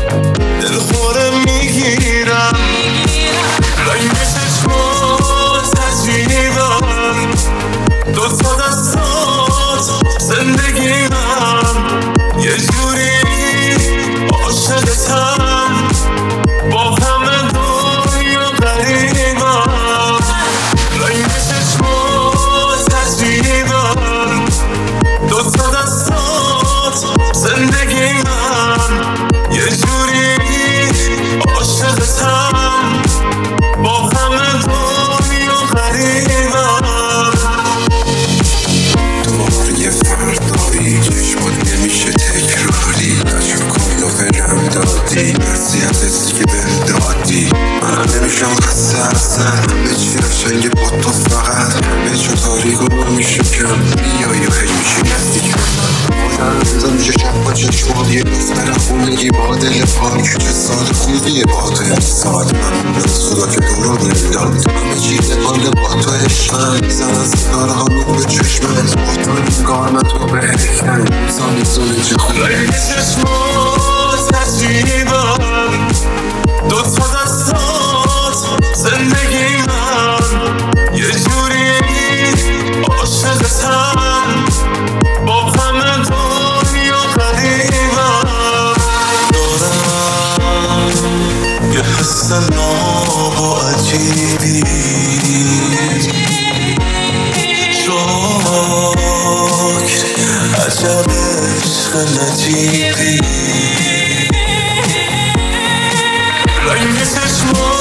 دل خوره میگیرم رنگ چشمات عجیبم دوتا دستات زندگیم یه جوری عاشقتم با همه دنیا غریبم رنگ چشمات عجیبم دوتا دستات زندگیم یه جوری عاشقتم با همه دنیا غریبم دوباره یه فردایی چشمات نمیشه تکراری نشو کن و فرم دادی نصیحت هستی که بهم دادی من نمیشم خسته اصلا همه چی قشنگه با تو فقط همه جا تاریک و میشه کم بیایی و هی میشه نزدیک آدم بزن میشه شب با چشمات یه دختر خونگی با دل پاک چه سال خوبیه با تو این ساعت من خدا که دورو نمیداد همه چی دقال با تو عشقم میزن از ستاره ها رو به چشمت با تو نگاه من تو بهتن میزانی زونه چه خونه رنگ چشمات عجیبم دوتا دستات زندگی من یه جوری عاشقتم با همه دنیا غریبم دارم یه حس ناب و عجیبی شکر عجب عشق نجیبی رنگ چشمات